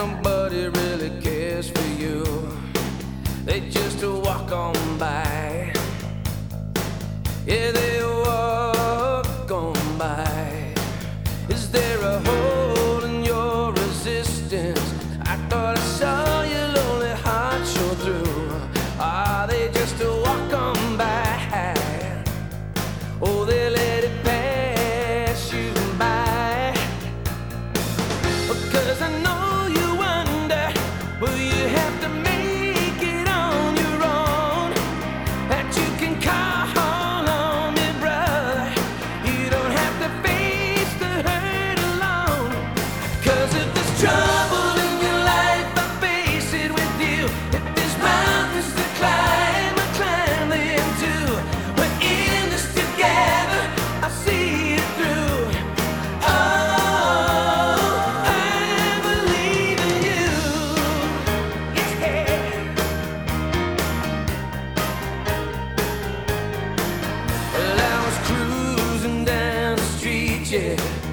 nobody really cares for you. They just walk on by. Yeah, they walk on by. Is there a hole in your resistance? I thought I saw your lonely heart show through. Are they just walk on by? Oh, they let it pass you by. Because I know you wonder, will you have to make it on your own? That you can call on me, brother. You don't have to face the hurt alone. Cause if there's trouble in your life, I face it with you. If there's mountains to climb, I climb them too. We're in this together, I see it through. Oh, I believe in you. Yeah. Well, I was cruising down the street, yeah,